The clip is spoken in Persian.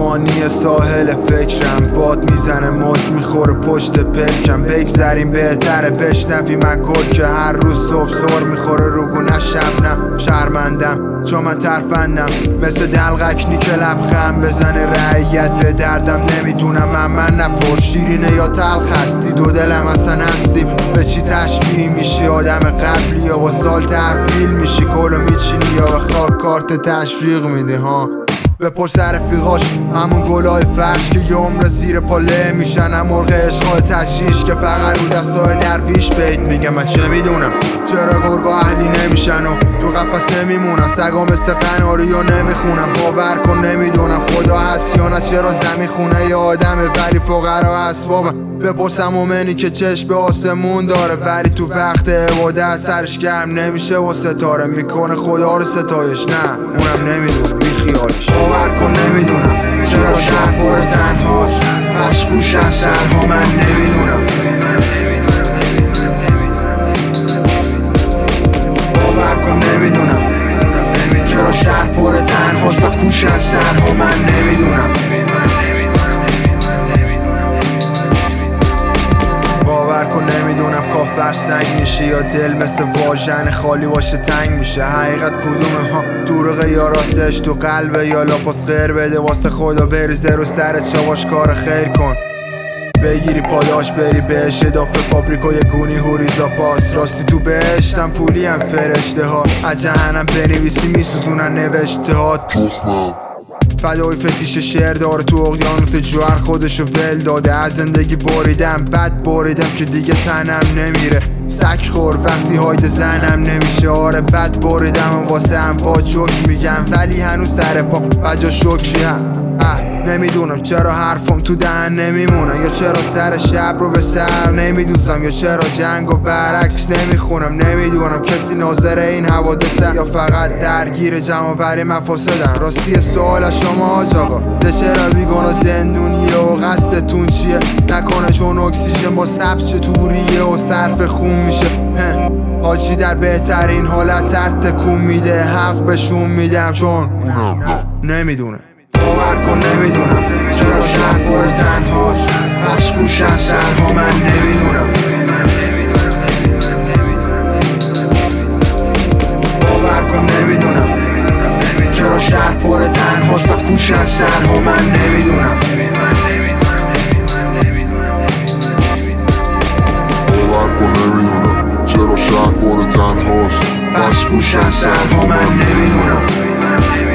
فانی ساحل فکرم، باد میزنه موج میخوره پشت پلکم. بگذریم بهتره بشنوی مکل که هر روز صبح سر میخوره رو گونه شبنم. شرمندم چون من ترفندم مثل دلغکنی که لبخند بزنه رعیت به دردم. نمیدونم من نه پر شیرینه یا تلخ هستی، دو دلم اصلا هستیم. به چی تشبیه میشی آدم قبلی یا با سال تحویل میشی؟ کلو میچینی یا به خاک کارت تشویق میدی ها؟ بپرس رفیقاش همون گلای فرش که یه عمر زیر پاله میشن، هم مرغ عشقای تشیش که فقط رو دستای درویش بیت میگم. من چه میدونم چرا گرگا اهلی نمیشن و تو قفس نمیمونن، سگا مثل قناری و نمیخونم. باور کن نمیدونم خدا هست یا نه، چرا زمین خونه یه آدمه ولی فقرا اسبابم. بپرسم مومنی که چشم به آسمون داره ولی تو وقت عبادت سرش گرم نمیشه و ستاره میکنه خدا رو ستایش. نه اونم نمیدونه بی خیالش. باور کن نمیدونم چرا شهر پر تنهاست، پس گوشن سرها من نمیدونم. باور کن نمیدونم چرا شهر پر تنهاست، پس گوشن سرها من نمیدونم. باور کن نمیدونم کافر سنگ میشه یا دل مثل واژن خالی باشه تنگ میشه. حقیقت کدومه ها دروغه یا راستش تو قلبه یا لاپاس غیر بده واسه خدا بریزه رو سرت شواش کار خیر کن. بگیری پاداش بری بهش اضافه فابریکای گونی هوریزا پاس. راستی تو بهشتم پولی هم فرشته ها، از جهنم بنویسی میسوزونن نوشته ها. فدای فتیش شعر داره تو اقیانوس جوهر خودشو ول داده. از زندگی بریدم بد بریدم که دیگه تنم نمیره. سک خور وقتی هاید زنم نمیشه. آره بد بریدم و واسه هم با جوک میگم ولی هنوز سر پا بجا شوکی هست. نمیدونم چرا حرفم تو دهن نمیمونن، یا چرا سر شب رو به سر نمیدوزم، یا چرا جنگ و برعکس نمیخونم. نمیدونم کسی ناظر این حوادثه یا فقط درگیر جمع مفاسدن. راستی سوال از شما حاج آقا، چرا بیگناه زندونیه و قصدتون چیه؟ نکنه چون اکسیژن با سبز چطوریه و صرف خون میشه؟ حاجی در بهترین حالت سر تکون میده، حق بهشون میدم چون نمیدونه. باور کن نمیدونم چرا شهر پر تنهاست، پس گوشن سرها من نمیدونم. باور کن نمیدونم چرا شهر پر تنهاست، پس گوشن سرها من نمیدونم. باور کن نمیدونم چرا شهر پر تنهاست، پس گوشن سرها من نمیدونم.